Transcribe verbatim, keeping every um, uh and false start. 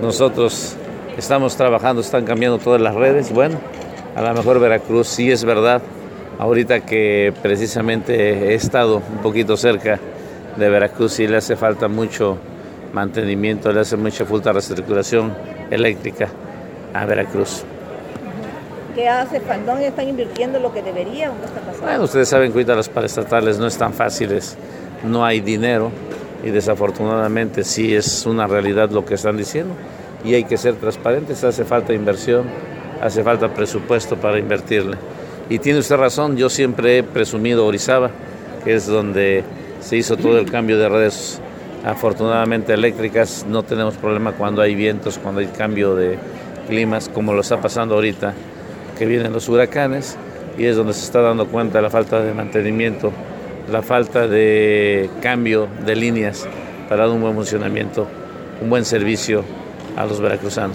nosotros estamos trabajando, están cambiando todas las redes. Bueno, a lo mejor Veracruz sí es verdad. Ahorita que precisamente he estado un poquito cerca de Veracruz, sí le hace falta mucho mantenimiento, le hace mucha falta recirculación eléctrica a Veracruz. ¿Qué hace? ¿Dónde están invirtiendo lo que deberían? ¿Qué está pasando? Bueno, ustedes saben que ahorita las paraestatales no están fáciles, no hay dinero y desafortunadamente sí es una realidad lo que están diciendo y hay que ser transparentes, hace falta inversión, hace falta presupuesto para invertirle. Y tiene usted razón, yo siempre he presumido Orizaba, que es donde se hizo todo el cambio de redes afortunadamente eléctricas. No tenemos problema cuando hay vientos, cuando hay cambio de climas, como lo está pasando ahorita, que vienen los huracanes, y es donde se está dando cuenta de la falta de mantenimiento, la falta de cambio de líneas para dar un buen funcionamiento, un buen servicio a los veracruzanos.